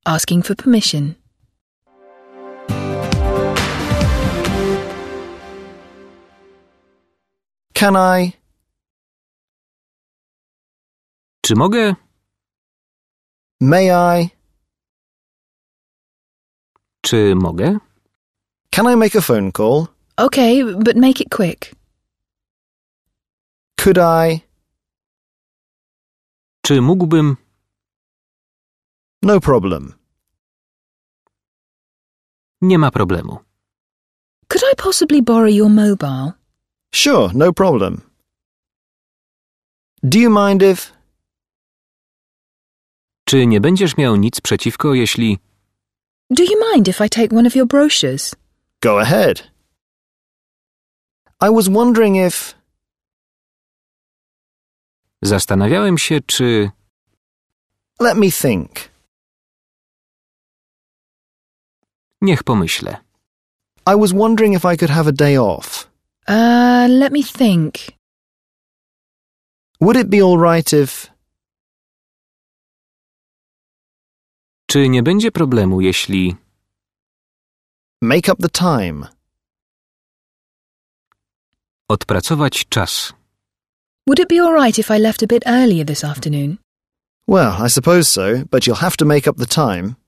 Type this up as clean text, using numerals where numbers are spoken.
asking for permission. Can I? Czy mogę? May I? Czy mogę? Can I make a phone call? Okay, but make it quick. Could I? Czy mógłbym? No problem. Nie ma problemu. Could I possibly borrow your mobile? Sure, no problem. Do you mind if? Czy nie będziesz miał nic przeciwko, jeśli... Do you mind if I take one of your brochures? Go ahead. I was wondering if... Zastanawiałem się, czy... Let me think. Niech pomyślę. I was wondering if I could have a day off. Let me think. Would it be all right if... Czy nie będzie problemu, jeśli... Make up the time. Odpracować czas. Would it be all right if I left a bit earlier this afternoon? Well, I suppose so, but you'll have to make up the time.